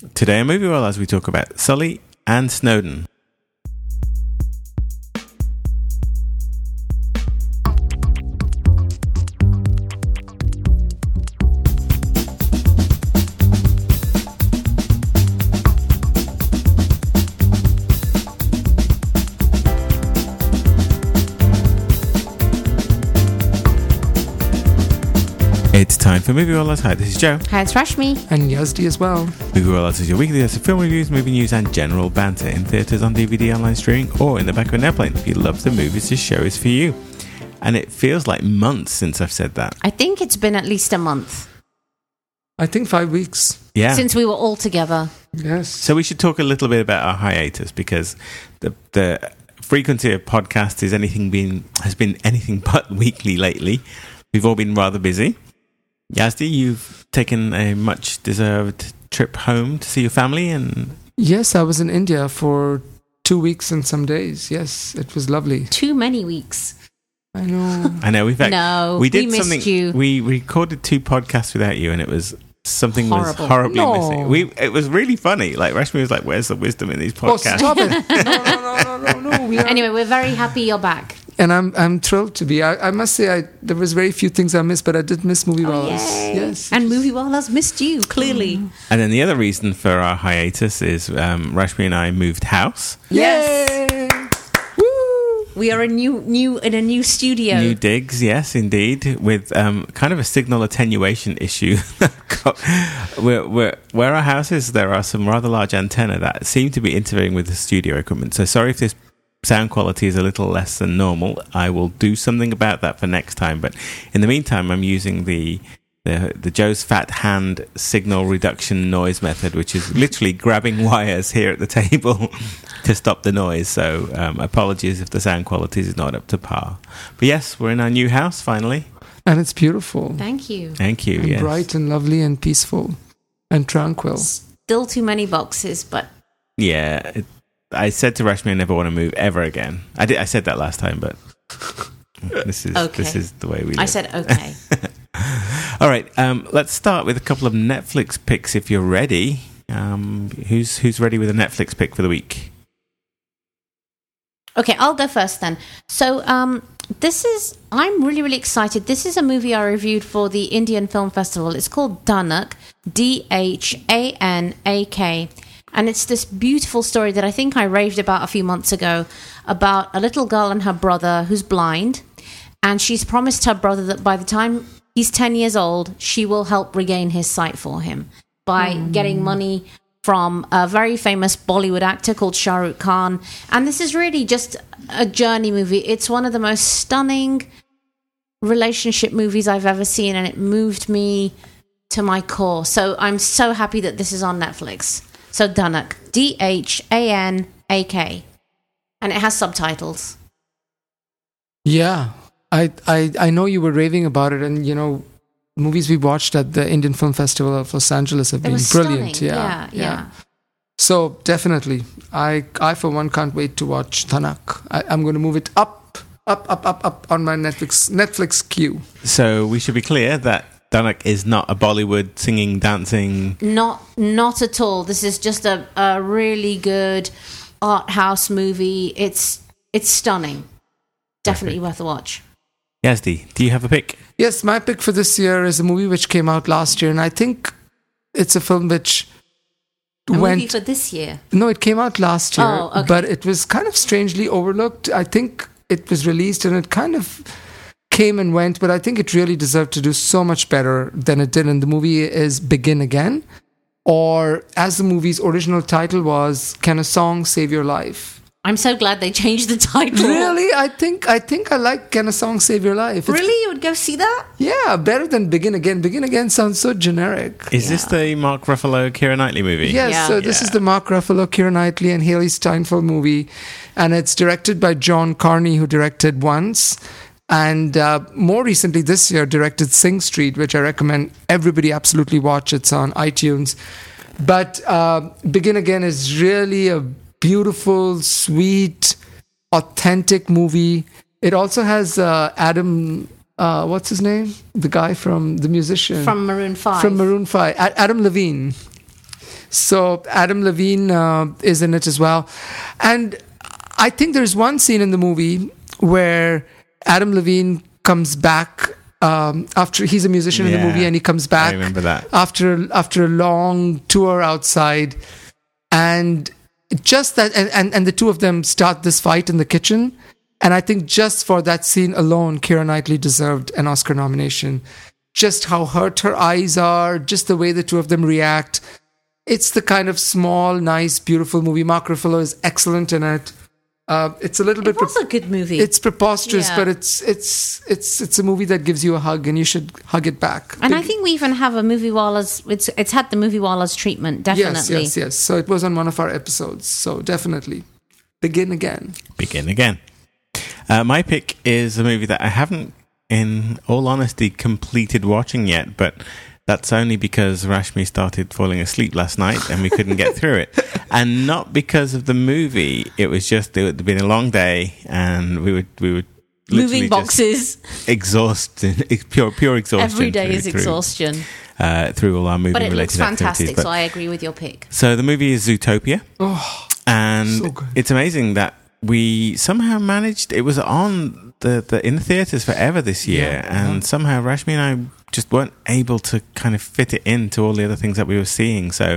Today on Movie World, as we talk about Sully and Snowden. It's time for Movie Rollers. Hi, this is Joe. Hi, it's Rashmi. And Yazdi as well. Movie Rollers is your weekly list of film reviews, movie news, and general banter in theatres, on DVD, online streaming, or in the back of an airplane. If you love the movies, this show is for you. And it feels like months since I've said that. I think it's been at least a month. I think 5 weeks. Yeah. Since we were all together. Yes. So we should talk a little bit about our hiatus, because the frequency of podcasts has been anything but weekly lately. We've all been rather busy. Yazdi, you've taken a much-deserved trip home to see your family, and Yes, I was in India for 2 weeks and some days. Yes, it was lovely. Too many weeks. I know. I know we did missed something. you. We recorded 2 podcasts without you, and it was something was Horrible. horribly No. missing. It was really funny. Like Rashmi was like, "Where's the wisdom in these Oh, podcasts?" stop it. No. Anyway, we're very happy you're back. And I'm thrilled to be. I must say, there was very few things I missed, but I did miss Movie Wallers. Yay. Yes. And Movie World has missed you, clearly. And then the other reason for our hiatus is Rashmi and I moved house. Yay! Woo! We are in a new studio. New digs, yes, indeed, with kind of a signal attenuation issue. Where our house is, there are some rather large antennae that seem to be interfering with the studio equipment. So sorry if this sound quality is a little less than normal. I will do something about that for next time. But in the meantime, I'm using the Joe's Fat Hand signal reduction noise method, which is literally grabbing wires here at the table to stop the noise. So apologies if the sound quality is not up to par. But yes, we're in our new house finally. And it's beautiful. Thank you. Thank you. And Yes. bright and lovely and peaceful and tranquil. Still too many boxes, but Yeah. I said to Rashmi I never want to move ever again. I said that last time, but this is Okay. this is the way we live. I said okay. All right, let's start with a couple of Netflix picks if you're ready. Who's ready with a Netflix pick for the week? Okay, I'll go first then. So, I'm really, really excited. This is a movie I reviewed for the Indian Film Festival. It's called Dhanak, Dhanak. And it's this beautiful story that I think I raved about a few months ago, about a little girl and her brother who's blind. And she's promised her brother that by the time he's 10 years old, she will help regain his sight for him by getting money from a very famous Bollywood actor called Shah Rukh Khan. And this is really just a journey movie. It's one of the most stunning relationship movies I've ever seen, and it moved me to my core. So I'm so happy that this is on Netflix. So Dhanak, Dhanak. And it has subtitles. Yeah. I know you were raving about it, and movies we watched at the Indian Film Festival of Los Angeles have It been was brilliant. stunning. Yeah. So definitely, I for one can't wait to watch Dhanak. I'm going to move it up on my Netflix queue. So we should be clear that Dhanak is not a Bollywood singing, dancing. Not at all. This is just a really good art house movie. It's stunning. Definitely worth a watch. Yazdi, do you have a pick? Yes, my pick for this year is a movie which came out last year, and I think it's a film which Movie for this year. No, it came out last year, Oh, okay. but it was kind of strangely overlooked. I think it was released and it kind of came and went, but I think it really deserved to do so much better than it did. And the movie is Begin Again, or as the movie's original title was, Can a Song Save Your Life? I'm so glad they changed the title. Really? I think I like Can a Song Save Your Life? Really? You would go see that? Yeah, better than Begin Again. Begin Again sounds so generic. Is this the Mark Ruffalo, Keira Knightley movie? Yes, Yeah. so this is the Mark Ruffalo, Keira Knightley, and Haley Steinfeld movie, and it's directed by John Carney, who directed Once, and more recently this year directed Sing Street, which I recommend everybody absolutely watch. It's on iTunes. But Begin Again is really a beautiful, sweet, authentic movie. It also has Adam, what's his name? The guy from the musician From Maroon 5. From Maroon 5, Adam Levine. So Adam Levine is in it as well. And I think there's one scene in the movie where Adam Levine comes back after he's a musician in the movie, and he comes back I remember that. after a long tour outside, and just that, and the two of them start this fight in the kitchen. And I think just for that scene alone, Keira Knightley deserved an Oscar nomination. Just how hurt her eyes are, just the way the two of them react. It's the kind of small, nice, beautiful movie. Mark Ruffalo is excellent in it. It's a little bit. It was a good movie. It's preposterous, Yeah. but it's a movie that gives you a hug, and you should hug it back. And I think we even have a Movie Wallahs. It's had the Movie Wallahs treatment, definitely. Yes. So it was on one of our episodes. So definitely, Begin Again. Begin Again. My pick is a movie that I haven't, in all honesty, completed watching yet, but that's only because Rashmi started falling asleep last night and we couldn't get through it. And not because of the movie. It was just, it had been a long day and we were Moving literally boxes. just exhausted, pure exhaustion. Every day is through, exhaustion. through all our movie But it related looks fantastic, activities. so I agree with your pick. So the movie is Zootopia. Oh, And so good. it's amazing that we somehow managed. It was on in the theaters forever this year, and somehow Rashmi and I just weren't able to kind of fit it into all the other things that we were seeing. So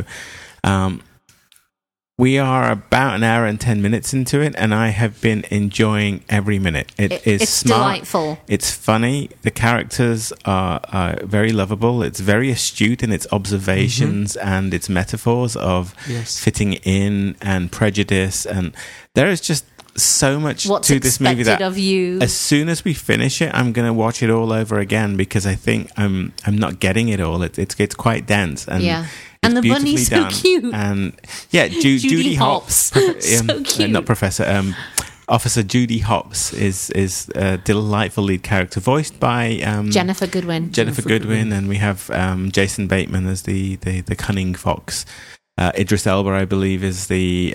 we are about an hour and 10 minutes into it, and I have been enjoying every minute. It's smart. Delightful. It's funny. The characters are very lovable. It's very astute in its observations and its metaphors of Yes. fitting in and prejudice. And there is just so much What's to this movie expected that of you. as soon as we finish it, I'm going to watch it all over again because I think I'm not getting it all. It's quite dense. And Yeah. it's And the beautifully bunny's so done. cute. And yeah, Judy Hopps. So cute. Not Professor. Officer Judy Hopps is a delightful lead character, voiced by Jennifer Goodwin. Jennifer Goodwin, and we have Jason Bateman as the cunning fox. Idris Elba, I believe, is the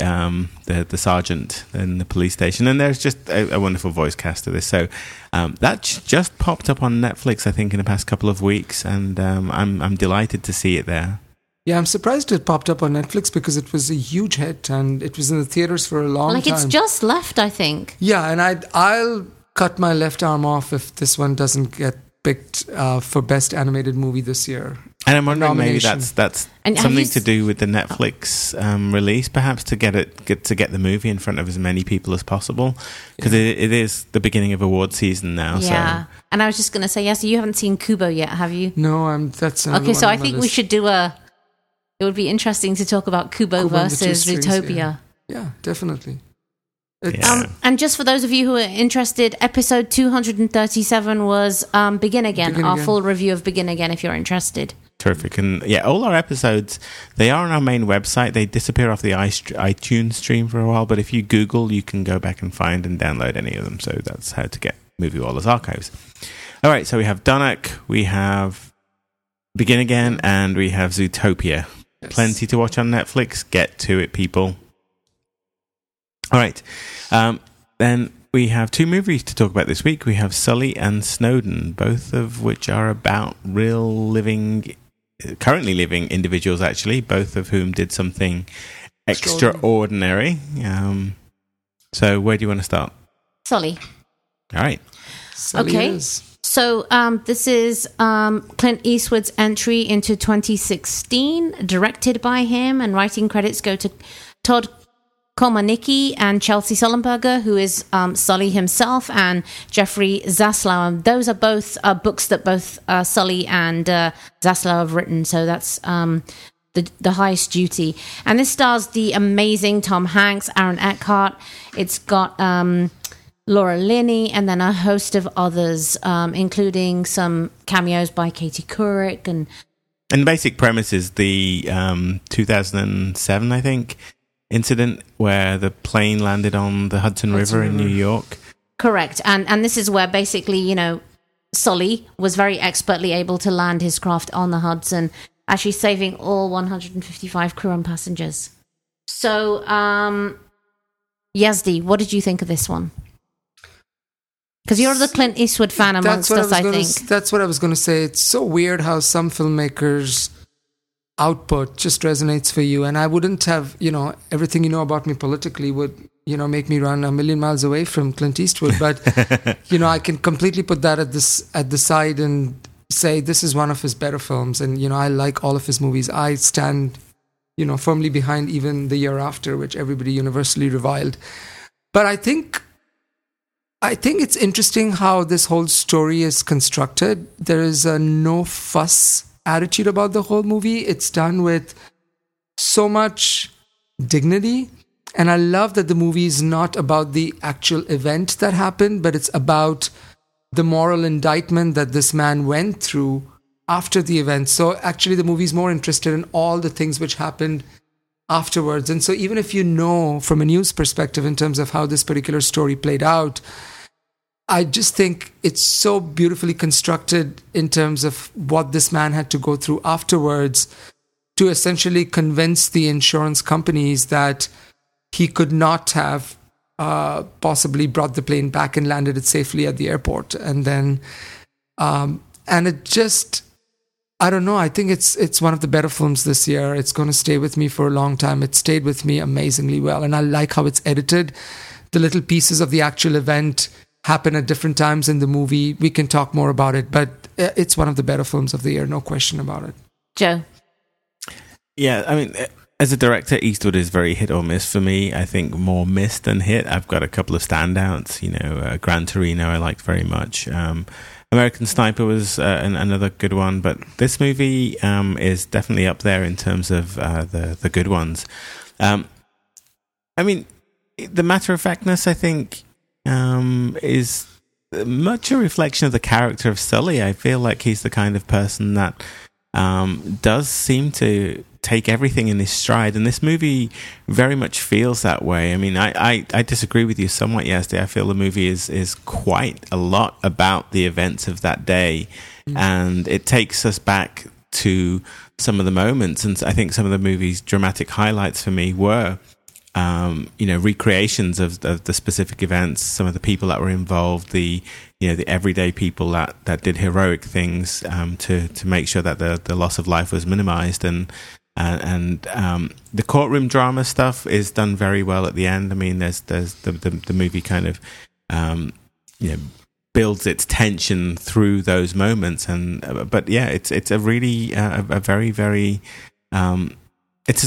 sergeant in the police station, and there's just a wonderful voice cast to this. So that just popped up on Netflix, I think, in the past couple of weeks, and I'm delighted to see it there. Yeah, I'm surprised it popped up on Netflix because it was a huge hit and it was in the theaters for a long time. It's just left, I think. Yeah, and I'll cut my left arm off if this one doesn't get picked for Best Animated Movie this year. And I'm wondering maybe Nomination. that's And have something you to do with the Netflix release, perhaps, to get the movie in front of as many people as possible, because it is the beginning of award season now. Yeah. So. And I was just going to say, yes, you haven't seen Kubo yet, have you? No, that's another Okay, so one I on my think we list. should do it would be interesting to talk about Kubo Kubo and the Two versus Strings, Zootopia. Yeah, definitely. Yeah. And just for those of you who are interested, episode 237 was Begin Again, Begin our Again. full review of Begin Again, if you're interested. Terrific. And yeah, all our episodes, they are on our main website. They disappear off the iTunes stream for a while, but if you Google, you can go back and find and download any of them. So that's how to get Movie Wallahs archives. All right, so we have Dunnock, we have Begin Again, and we have Zootopia. Yes. Plenty to watch on Netflix. Get to it, people. All right. Then we have two movies to talk about this week. We have Sully and Snowden, both of which are about currently living individuals, actually, both of whom did something extraordinary. So where do you want to start? Sully. All right. Sully Okay. it is. So this is Clint Eastwood's entry into 2016, directed by him, and writing credits go to Todd Komanicki and Chelsea Sullenberger, who is Sully himself, and Jeffrey Zaslow. And those are both books that both Sully and Zaslow have written, so that's the highest duty. And this stars the amazing Tom Hanks, Aaron Eckhart. It's got Laura Linney, and then a host of others, including some cameos by Katie Couric. And the basic premise is the 2007, I think, incident where the plane landed on the Hudson River in New York. Correct. And this is where basically, Sully was very expertly able to land his craft on the Hudson, actually saving all 155 crew and passengers. So, Yazdi, what did you think of this one? Because you're the Clint Eastwood fan amongst us, I think. That's what I was going to say. It's so weird how some filmmakers output just resonates for you. And I wouldn't have, everything you know about me politically would, make me run a million miles away from Clint Eastwood. But, I can completely put that at the side and say this is one of his better films. And, I like all of his movies. I stand, firmly behind even The Year After, which everybody universally reviled. But I think it's interesting how this whole story is constructed. There is a no fuss attitude about the whole movie. It's done with so much dignity. And I love that the movie is not about the actual event that happened, but it's about the moral indictment that this man went through after the event. So actually the movie is more interested in all the things which happened afterwards. And so even if you know from a news perspective in terms of how this particular story played out, I just think it's so beautifully constructed in terms of what this man had to go through afterwards to essentially convince the insurance companies that he could not have possibly brought the plane back and landed it safely at the airport. And then, and it just, I don't know, I think it's one of the better films this year. It's going to stay with me for a long time. It stayed with me amazingly well. And I like how it's edited. The little pieces of the actual event happen at different times in the movie. We can talk more about it, but it's one of the better films of the year, no question about it. Joe? Yeah, I mean, as a director, Eastwood is very hit or miss for me. I think more miss than hit. I've got a couple of standouts. Gran Torino I liked very much. American Sniper was another good one, but this movie is definitely up there in terms of the good ones. I mean, the matter-of-factness, I think, is much a reflection of the character of Sully. I feel like he's the kind of person that does seem to take everything in his stride, and this movie very much feels that way. I mean, I disagree with you somewhat, Yazdi. I feel the movie is quite a lot about the events of that day, and it takes us back to some of the moments, and I think some of the movie's dramatic highlights for me were recreations of the specific events, some of the people that were involved, the everyday people that did heroic things to make sure that the loss of life was minimized, and the courtroom drama stuff is done very well at the end. I mean, there's the movie kind of builds its tension through those moments, but yeah, it's a really a very very it's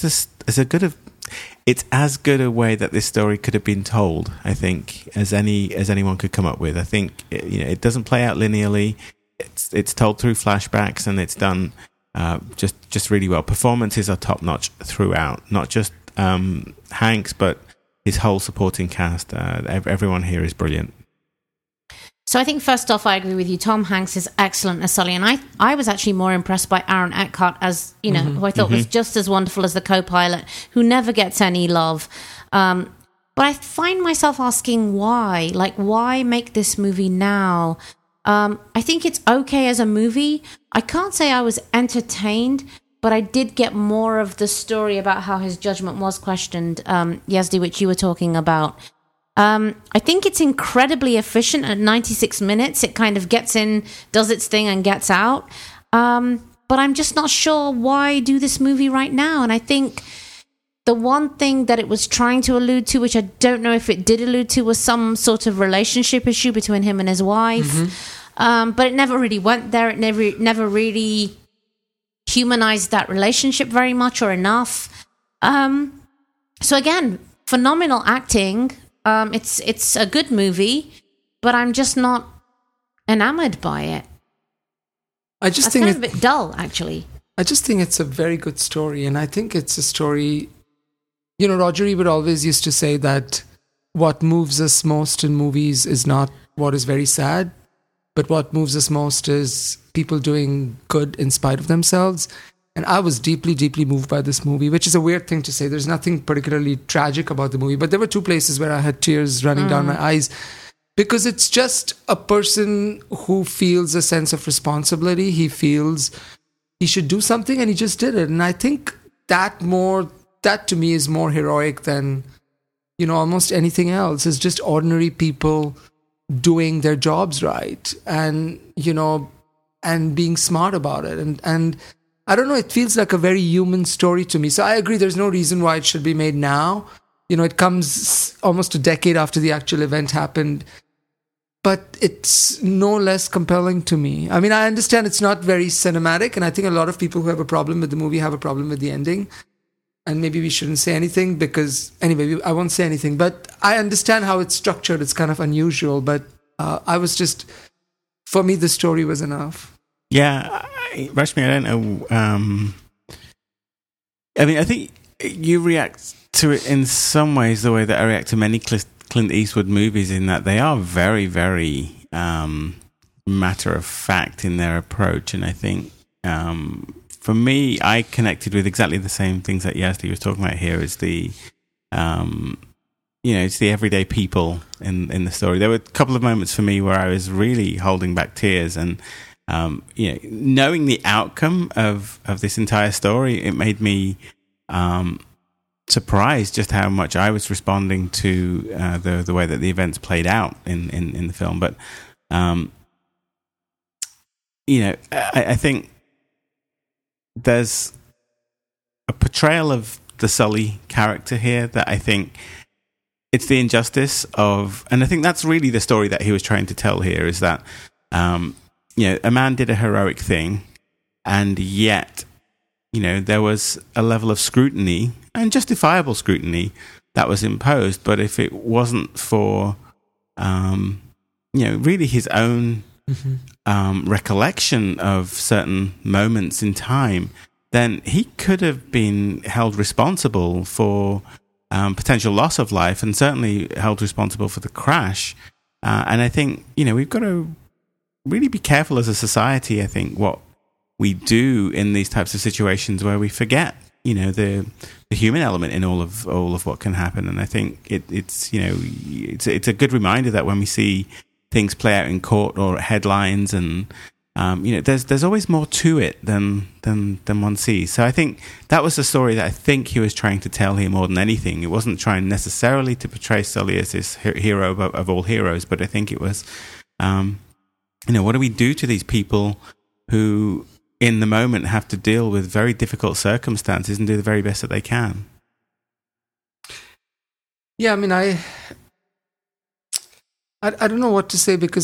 as good a way that this story could have been told, I think, as anyone could come up with. I think it doesn't play out linearly. It's told through flashbacks, and it's done just really well. Performances are top notch throughout, not just Hanks, but his whole supporting cast. Everyone here is brilliant. So I think first off, I agree with you. Tom Hanks is excellent as Sully, and I was actually more impressed by Aaron Eckhart as, who I thought was just as wonderful as the co-pilot, who never gets any love. But I find myself asking why? Like, why make this movie now? I think it's okay as a movie. I can't say I was entertained, but I did get more of the story about how his judgment was questioned, Yazdi, which you were talking about. I think it's incredibly efficient at 96 minutes. It kind of gets in, does its thing, and gets out. But I'm just not sure why do this movie right now. And I think the one thing that it was trying to allude to, which I don't know if it did allude to, was some sort of relationship issue between him and his wife. But it never really went there. It never really humanized that relationship very much or enough. So again, phenomenal acting. It's a good movie, but I'm just not enamored by it. I think it's a bit dull, actually. I just think it's a very good story, and I think it's a story. Roger Ebert always used to say that what moves us most in movies is not what is very sad, but what moves us most is people doing good in spite of themselves. And I was deeply, deeply moved by this movie, which is a weird thing to say. There's nothing particularly tragic about the movie, but there were two places where I had tears running down my eyes, because it's just a person who feels a sense of responsibility. He feels he should do something, and he just did it. And I think that to me is more heroic than, almost anything else. It's just ordinary people doing their jobs right, and, and being smart about it. And I don't know, it feels like a very human story to me. So I agree, there's no reason why it should be made now. It comes almost a decade after the actual event happened. But it's no less compelling to me. I mean, I understand it's not very cinematic, and I think a lot of people who have a problem with the movie have a problem with the ending. And maybe we shouldn't say anything because, anyway, I won't say anything. But I understand how it's structured. It's kind of unusual. But for me, the story was enough. Yeah, Rashmi, I don't know. I mean, I think you react to it in some ways the way that I react to many Clint Eastwood movies, in that they are very, very matter of fact in their approach. And I think for me, I connected with exactly the same things that Yazdi was talking about here. Is the it's the everyday people in the story. There were a couple of moments for me where I was really holding back tears, and knowing the outcome of this entire story, it made me surprised just how much I was responding to the way that the events played out in the film. But I think there's a portrayal of the Sully character here that I think it's the injustice of, and I think that's really the story that he was trying to tell here, is that a man did a heroic thing, and yet there was a level of scrutiny, and justifiable scrutiny, that was imposed. But if it wasn't for really his own recollection of certain moments in time, then he could have been held responsible for potential loss of life, and certainly held responsible for the crash. And I think we've got to really be careful as a society, I think, what we do in these types of situations where we forget the human element in all of what can happen. And I think it's a good reminder that when we see things play out in court or headlines, and there's always more to it than one sees. So I think that was the story that I think he was trying to tell here more than anything. It wasn't trying necessarily to portray Sully as this hero of all heroes, but I think it was what do we do to these people who in the moment have to deal with very difficult circumstances and do the very best that they can? Yeah, I mean, I don't know what to say, because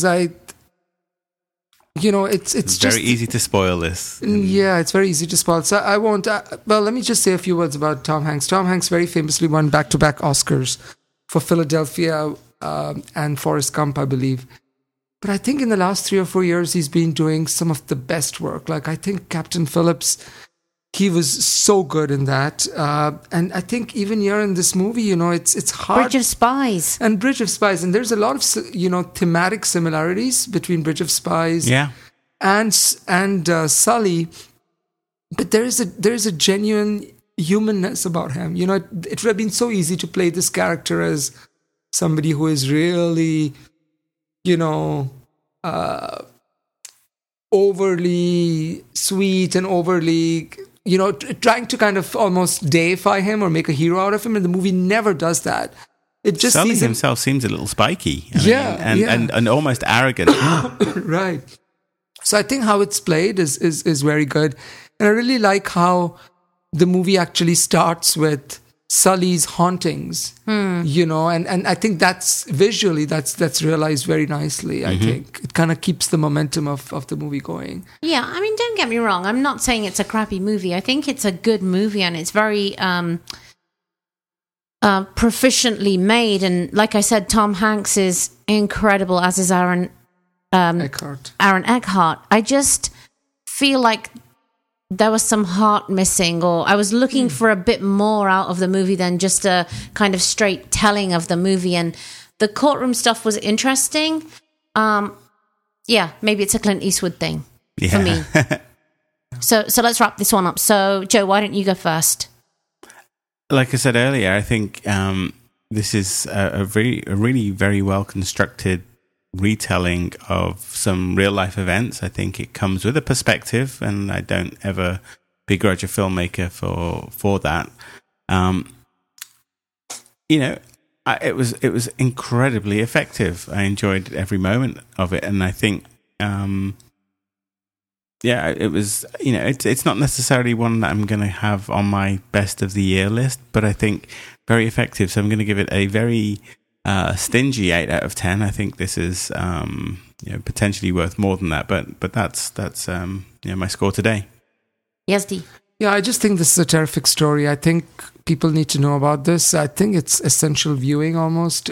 it's just very easy to spoil this. Yeah, it's very easy to spoil. So I won't. Well, let me just say a few words about Tom Hanks. Tom Hanks very famously won back-to-back Oscars for Philadelphia and Forrest Gump, I believe. But I think in the last 3 or 4 years, he's been doing some of the best work. Like, I think Captain Phillips, he was so good in that. And I think even here in this movie, it's hard. Bridge of Spies. And Bridge of Spies. And there's a lot of, thematic similarities between Bridge of Spies and Sully. But there is a genuine humanness about him. It would have been so easy to play this character as somebody who is really, overly sweet and overly, trying to kind of almost deify him or make a hero out of him, and the movie never does that. It just Sully himself seems a little spiky, and almost arrogant. Right. So I think how it's played is very good, and I really like how the movie actually starts with Sully's hauntings, and I think that's visually that's realized very nicely. I think it kind of keeps the momentum of the movie going. Yeah, I mean, don't get me wrong. I'm not saying it's a crappy movie. I think it's a good movie, and it's very proficiently made. And like I said, Tom Hanks is incredible, as is Aaron Eckhart. I just feel like there was some heart missing, or I was looking for a bit more out of the movie than just a kind of straight telling of the movie. And the courtroom stuff was interesting. Maybe it's a Clint Eastwood thing for me. So let's wrap this one up. So Joe, why don't you go first? Like I said earlier, I think this is a really very well constructed retelling of some real life events. I think it comes with a perspective, and I don't ever begrudge a filmmaker for that. It was incredibly effective. I enjoyed every moment of it, and I think yeah, it was, it's not necessarily one that I'm going to have on my best of the year list, but I think very effective. So I'm going to give it a very stingy 8 out of 10. I think this is potentially worth more than that, but that's my score today. Yes, Dee. Yeah, I just think this is a terrific story. I think people need to know about this. I think it's essential viewing almost.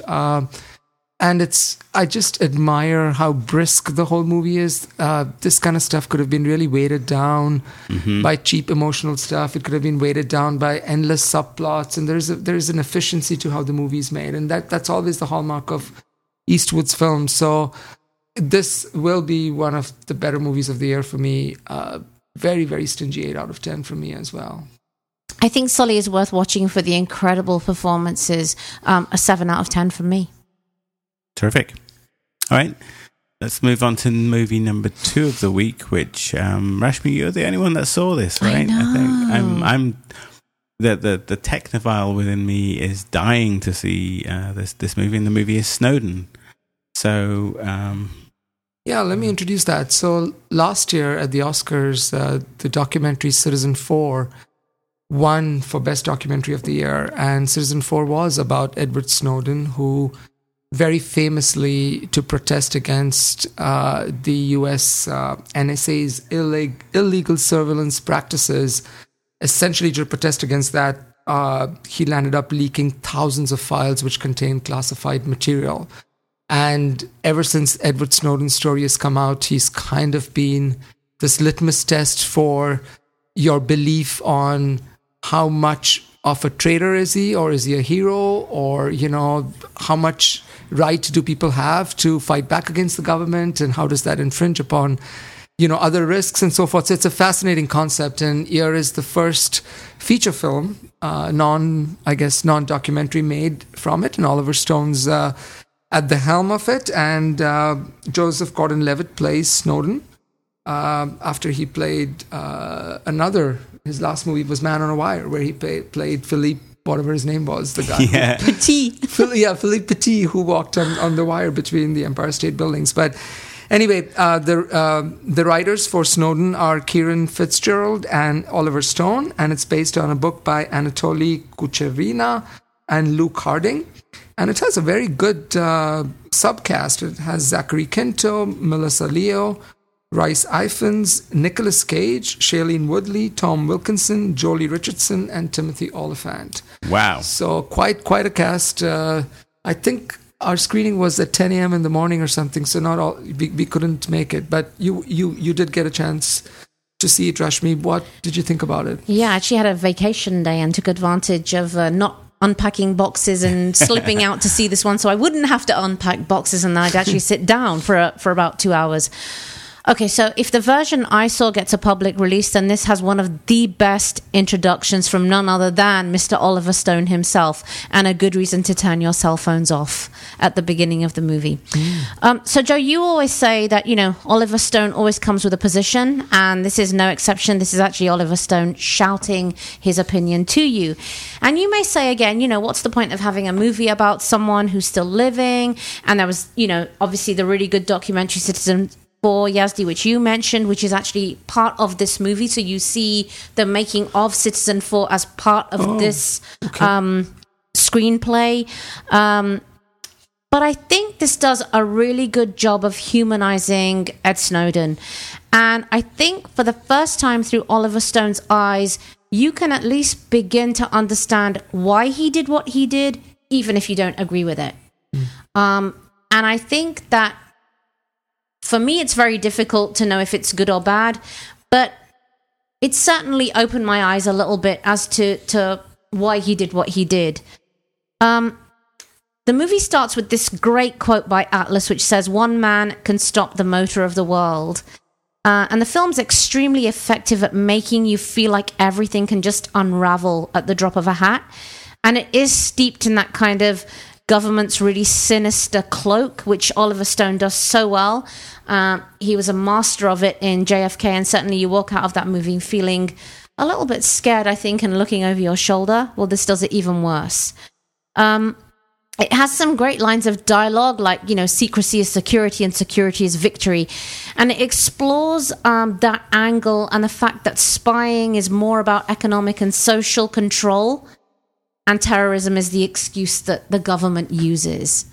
And I just admire how brisk the whole movie is. This kind of stuff could have been really weighted down by cheap emotional stuff. It could have been weighted down by endless subplots. And there's an efficiency to how the movie's made. And that's always the hallmark of Eastwood's films. So this will be one of the better movies of the year for me. Very, very stingy 8 out of 10 for me as well. I think Sully is worth watching for the incredible performances. A 7 out of 10 from me. Terrific. All right, let's move on to movie number 2 of the week, which Rashmi, you're the only one that saw this, right? I think I'm the technophile within me is dying to see this movie, and the movie is Snowden. So yeah, let me introduce that. So last year at the Oscars, the documentary Citizen4 won for Best Documentary of the Year, and Citizen4 was about Edward Snowden, who very famously, to protest against the US NSA's illegal surveillance practices, essentially to protest against that, he landed up leaking thousands of files which contained classified material. And ever since Edward Snowden's story has come out, he's kind of been this litmus test for your belief on how much of a traitor is he, or is he a hero, or, how much right do people have to fight back against the government, and how does that infringe upon, other risks and so forth. So it's a fascinating concept, and here is the first feature film, non-documentary made from it, and Oliver Stone's at the helm of it, and Joseph Gordon-Levitt plays Snowden after he played his last movie was Man on a Wire, where he played Philippe, whatever his name was, the guy. Yeah. Petit. Philippe Petit, who walked on the wire between the Empire State Buildings. But anyway, the writers for Snowden are Kieran Fitzgerald and Oliver Stone, and it's based on a book by Anatoly Kucherina and Luke Harding. And it has a very good subcast. It has Zachary Quinto, Melissa Leo, Rhys Ifans, Nicolas Cage, Shailene Woodley, Tom Wilkinson, Jolie Richardson, and Timothy Olyphant. Wow. So quite a cast. I think our screening was at 10 a.m. in the morning or something, so not all we couldn't make it. But you did get a chance to see it, Rashmi. What did you think about it? Yeah, I actually had a vacation day and took advantage of not unpacking boxes and slipping out to see this one, so I wouldn't have to unpack boxes, and I'd actually sit down for about 2 hours. Okay, so if the version I saw gets a public release, then this has one of the best introductions from none other than Mr. Oliver Stone himself, and a good reason to turn your cell phones off at the beginning of the movie. So, Joe, you always say that, Oliver Stone always comes with a position, and this is no exception. This is actually Oliver Stone shouting his opinion to you. And you may say again, what's the point of having a movie about someone who's still living? And there was, obviously the really good documentary Citizen for Yazdi, which you mentioned, which is actually part of this movie. So you see the making of Citizen4 as part of this screenplay. But I think this does a really good job of humanizing Ed Snowden. And I think for the first time through Oliver Stone's eyes, you can at least begin to understand why he did what he did, even if you don't agree with it. And I think that for me, it's very difficult to know if it's good or bad, but it certainly opened my eyes a little bit as to why he did what he did. The movie starts with this great quote by Atlas, which says, "One man can stop the motor of the world." And the film's extremely effective at making you feel like everything can just unravel at the drop of a hat. And it is steeped in that kind of government's really sinister cloak, which Oliver Stone does so well. He was a master of it in JFK, and certainly you walk out of that movie feeling a little bit scared, I think, and looking over your shoulder. Well, this does it even worse. it has some great lines of dialogue, like, secrecy is security and security is victory. And it explores that angle and the fact that spying is more about economic and social control, and terrorism is the excuse that the government uses.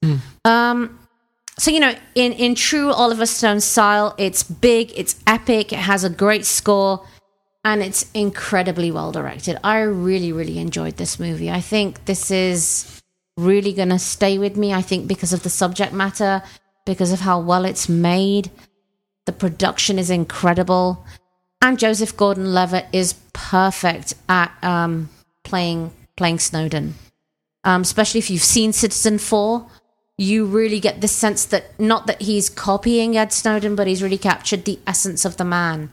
So, in true Oliver Stone style, it's big, it's epic, it has a great score, and it's incredibly well directed. I really, really enjoyed this movie. I think this is really going to stay with me, I think, because of the subject matter, because of how well it's made. The production is incredible. And Joseph Gordon-Levitt is perfect at playing Snowden. Especially if you've seen Citizen 4, you really get this sense that, not that he's copying Ed Snowden, but he's really captured the essence of the man.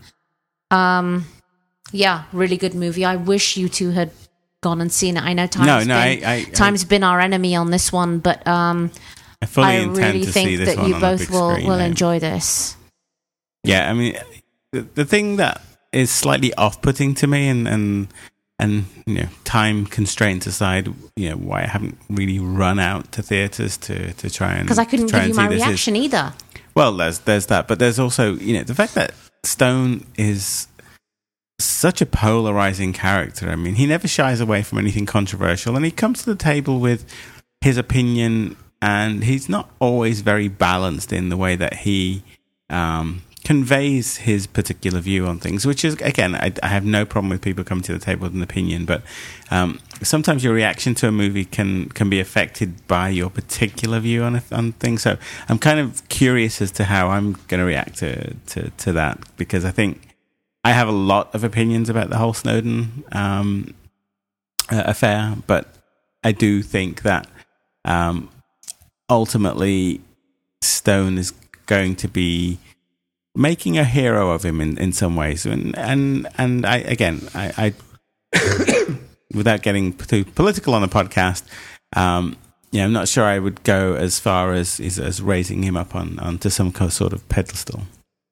Yeah, really good movie. I wish you two had gone and seen it. I know time's been our enemy on this one, but I really think that you both will enjoy this. Yeah, I mean, the thing that is slightly off-putting to me, and time constraints aside, why I haven't really run out to theaters to try and, because I couldn't give you my reaction either. Well, there's that, but there's also the fact that Stone is such a polarizing character. I mean, he never shies away from anything controversial, and he comes to the table with his opinion, and he's not always very balanced in the way that he conveys his particular view on things, which is, again, I have no problem with people coming to the table with an opinion, but sometimes your reaction to a movie can be affected by your particular view on things. So I'm kind of curious as to how I'm going to react to that, because I think I have a lot of opinions about the whole Snowden affair, but I do think that ultimately Stone is going to be making a hero of him in some ways, and I without getting too political on the podcast, I'm not sure I would go as far as raising him up onto some sort of pedestal.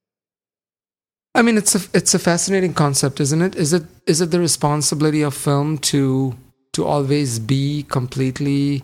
I mean, it's a fascinating concept, isn't it? Is it the responsibility of film to always be completely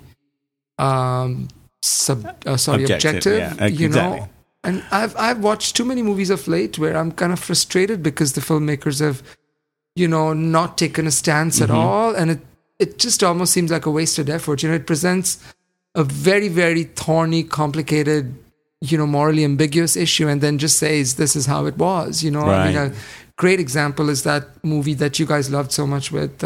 objective? Yeah, exactly. And I've watched too many movies of late where I'm kind of frustrated because the filmmakers have, not taken a stance at all, and it just almost seems like a wasted effort. It presents a very, very thorny, complicated, morally ambiguous issue, and then just says this is how it was. Right. I mean, a great example is that movie that you guys loved so much with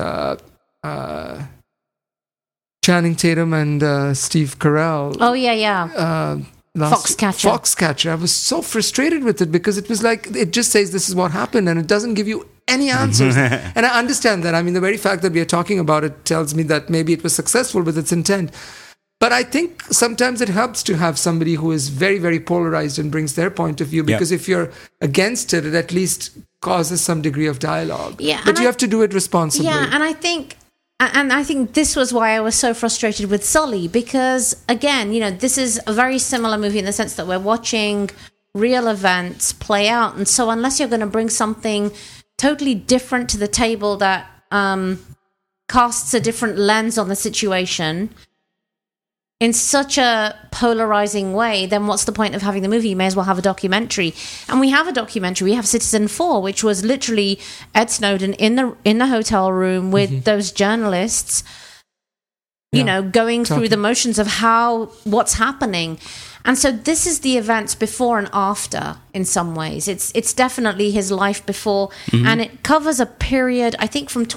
Channing Tatum and Steve Carell. Oh yeah. Foxcatcher. I was so frustrated with it because it was like, it just says this is what happened and it doesn't give you any answers. And I understand that. I mean, the very fact that we are talking about it tells me that maybe it was successful with its intent. But I think sometimes it helps to have somebody who is very, very polarized and brings their point of view, because if you're against it, it at least causes some degree of dialogue. Yeah, but you have to do it responsibly. Yeah, and I think this was why I was so frustrated with Sully, because, again, this is a very similar movie in the sense that we're watching real events play out. And so unless you're going to bring something totally different to the table that casts a different lens on the situation in such a polarizing way, then what's the point of having the movie? You may as well have a documentary. And we have a documentary. We have Citizen 4, which was literally Ed Snowden in the hotel room with those journalists, going through the motions of what's happening. And so this is the events before and after in some ways. It's definitely his life before, and it covers a period, I think, from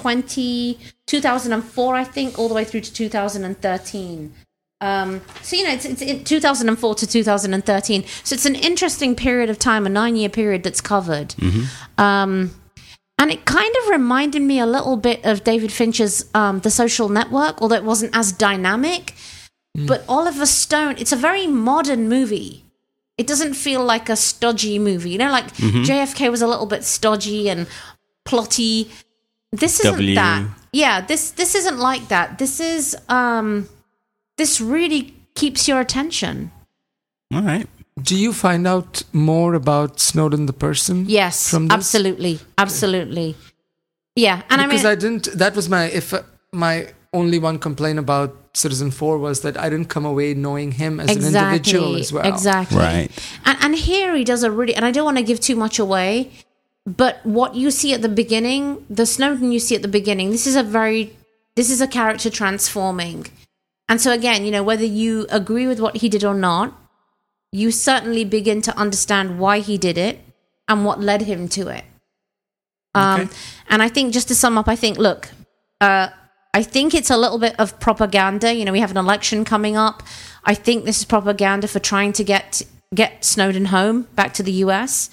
2004, I think, all the way through to 2013. It's in 2004 to 2013. So it's an interesting period of time, a 9-year period that's covered. And it kind of reminded me a little bit of David Fincher's The Social Network, although it wasn't as dynamic. But Oliver Stone, it's a very modern movie. It doesn't feel like a stodgy movie. Like JFK was a little bit stodgy and plotty. This isn't that. Yeah, this isn't like that. This is... this really keeps your attention. All right. Do you find out more about Snowden the person? Yes, from this? Absolutely. Yeah, and because I didn't. That was my only one complaint about Citizen4 was that I didn't come away knowing him as an individual as well. Exactly. Right. And here he does a really, and I don't want to give too much away, but what you see at the beginning, the Snowden you see at the beginning, this is a character transforming. And so again, whether you agree with what he did or not, you certainly begin to understand why he did it and what led him to it. And I think, just to sum up, I think it's a little bit of propaganda. We have an election coming up. I think this is propaganda for trying to get Snowden home, back to the US.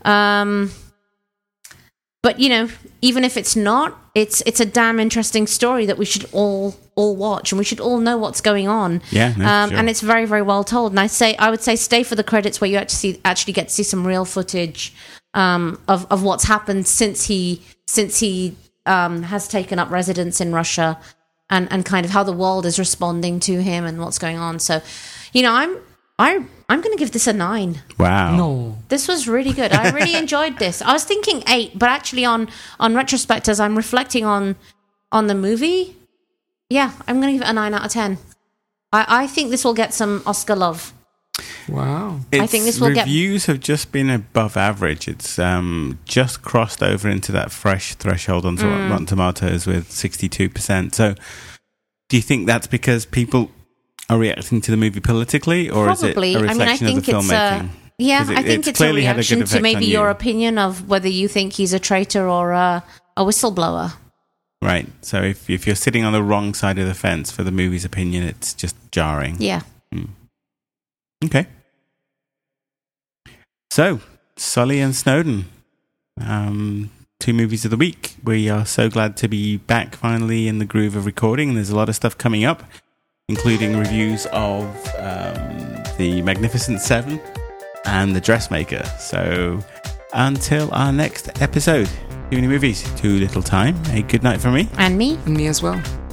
But, even if it's not, it's a damn interesting story that we should all watch, and we should all know what's going on. Yeah, no, sure. And it's very, very well told. And I would say stay for the credits where you actually get to see some real footage of what's happened since he has taken up residence in Russia, and kind of how the world is responding to him and what's going on. So, I'm going to give this a 9. Wow. No. This was really good. I really enjoyed this. I was thinking 8, but actually on retrospect, as I'm reflecting on the movie, yeah, I'm going to give it a 9 out of 10. I think this will get some Oscar love. Wow. I think this will reviews have just been above average. It's just crossed over into that fresh threshold on Rotten Tomatoes with 62%. So do you think that's because people are reacting to the movie politically, or Probably. is it a reflection of the filmmaking? I think it's a reaction to maybe your opinion of whether you think he's a traitor or a whistleblower. Right. So if you're sitting on the wrong side of the fence for the movie's opinion, it's just jarring. Yeah. Okay. So, Sully and Snowden, 2 movies of the week. We are so glad to be back finally in the groove of recording. There's a lot of stuff coming up, including reviews of The Magnificent Seven and The Dressmaker. So, until our next episode, too many movies, too little time. A good night from me. And me. And me as well.